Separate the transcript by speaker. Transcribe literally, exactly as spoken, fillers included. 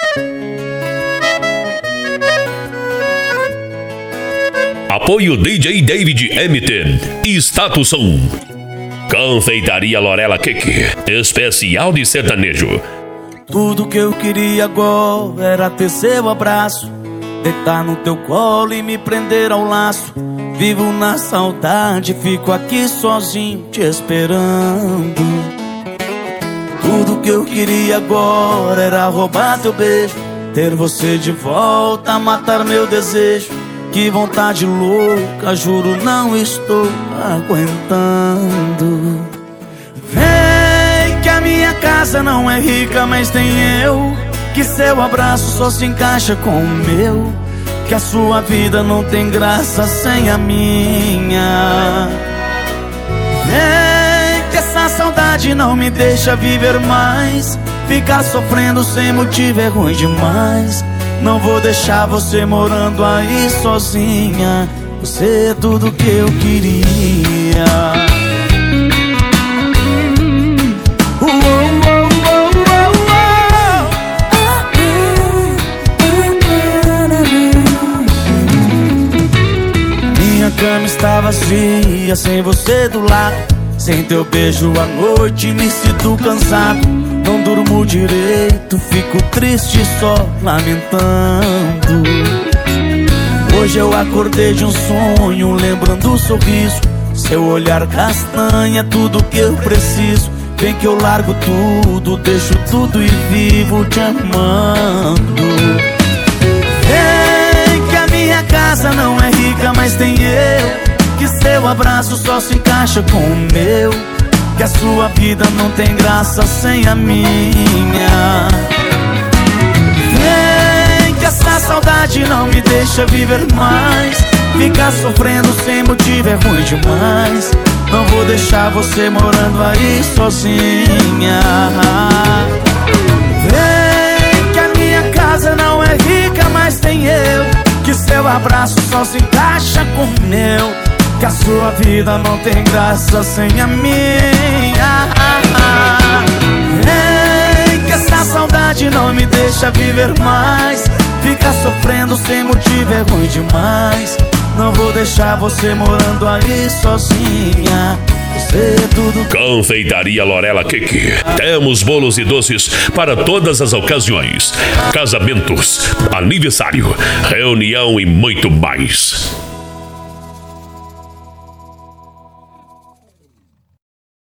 Speaker 1: Apoio D J David Emmett e Status Som. Confeitaria Lorela Cake, especial de sertanejo.
Speaker 2: Tudo que eu queria agora era ter seu abraço, deitar no teu colo e me prender ao laço. Vivo na saudade, fico aqui sozinho te esperando. Tudo que eu queria agora era roubar teu beijo, ter você de volta, matar meu desejo. Que vontade louca, juro não estou aguentando. Vem que a minha casa não é rica, mas tem eu. Que seu abraço só se encaixa com o meu. Que a sua vida não tem graça sem a minha. Vem que essa saudade não me deixa viver mais. Ficar sofrendo sem motivo é ruim demais. Não vou deixar você morando aí sozinha. Você é tudo que eu queria. Minha cama está vazia, sem você do lado. Sem teu beijo à noite me sinto cansado. Não durmo direito, fico triste só lamentando. Hoje eu acordei de um sonho, lembrando o sorriso. Seu olhar castanha, tudo que eu preciso. Vem que eu largo tudo, deixo tudo e vivo te amando. Vem que a minha casa não é rica, mas tem eu. Que seu abraço só se encaixa com o meu. Que a sua vida não tem graça sem a minha. Vem que essa saudade não me deixa viver mais. Ficar sofrendo sem motivo é ruim demais. Não vou deixar você morando aí sozinha. Vem que a minha casa não é rica, mas tem eu. Que seu abraço só se encaixa com o meu. Que a sua vida não tem graça sem a minha. Vem que essa saudade não me deixa viver mais. Ficar sofrendo sem motivo é ruim demais. Não vou deixar você morando aí sozinha. Você é tudo.
Speaker 1: Confeitaria Lorela Cake. Temos bolos e doces para todas as ocasiões: casamentos, aniversário, reunião e muito mais.